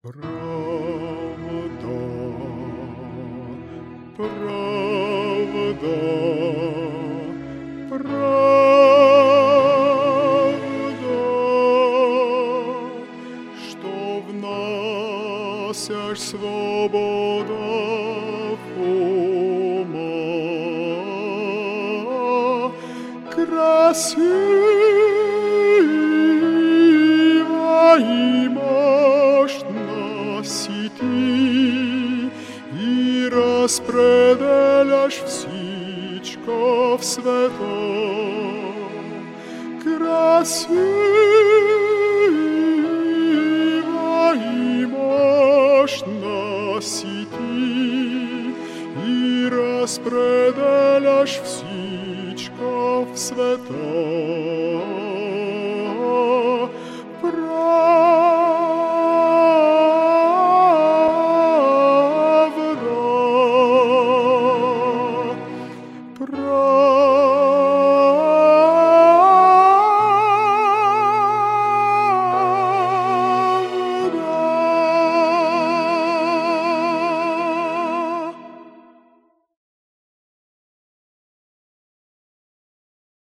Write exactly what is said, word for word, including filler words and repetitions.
Правда, правда, правда, что в нас аж свобода ума, красива и мощна си ти, и распределяш всичко в света. Красива и мощна си ти, и распределяш всичко в света.